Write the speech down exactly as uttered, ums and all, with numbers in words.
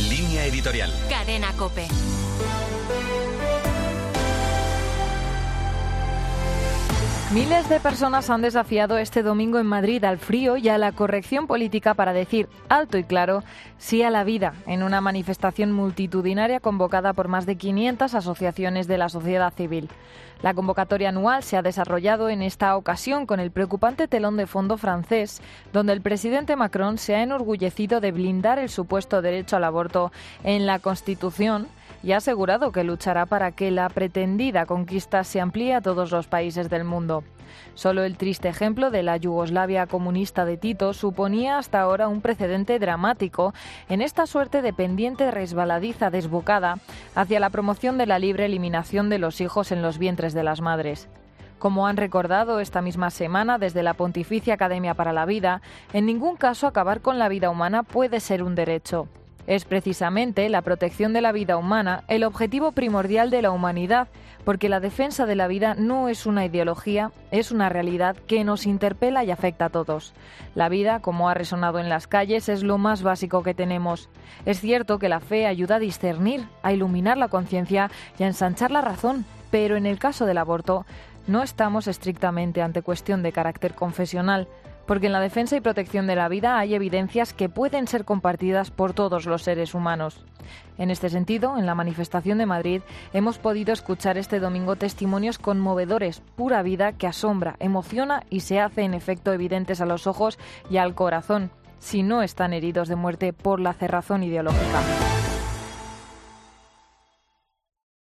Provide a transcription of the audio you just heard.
Línea editorial. Cadena COPE. Miles de personas han desafiado este domingo en Madrid al frío y a la corrección política para decir alto y claro sí a la vida, en una manifestación multitudinaria convocada por más de quinientas asociaciones de la sociedad civil. La convocatoria anual se ha desarrollado en esta ocasión con el preocupante telón de fondo francés, donde el presidente Macron se ha enorgullecido de blindar el supuesto derecho al aborto en la Constitución y ha asegurado que luchará para que la pretendida conquista se amplíe a todos los países del mundo. Solo el triste ejemplo de la Yugoslavia comunista de Tito suponía hasta ahora un precedente dramático en esta suerte de pendiente resbaladiza desbocada hacia la promoción de la libre eliminación de los hijos en los vientres de las madres. Como han recordado esta misma semana desde la Pontificia Academia para la Vida, en ningún caso acabar con la vida humana puede ser un derecho. Es precisamente la protección de la vida humana el objetivo primordial de la humanidad, porque la defensa de la vida no es una ideología, es una realidad que nos interpela y afecta a todos. La vida, como ha resonado en las calles, es lo más básico que tenemos. Es cierto que la fe ayuda a discernir, a iluminar la conciencia y a ensanchar la razón, pero en el caso del aborto no estamos estrictamente ante cuestión de carácter confesional, porque en la defensa y protección de la vida hay evidencias que pueden ser compartidas por todos los seres humanos. En este sentido, en la manifestación de Madrid hemos podido escuchar este domingo testimonios conmovedores, pura vida que asombra, emociona y se hace en efecto evidentes a los ojos y al corazón, si no están heridos de muerte por la cerrazón ideológica.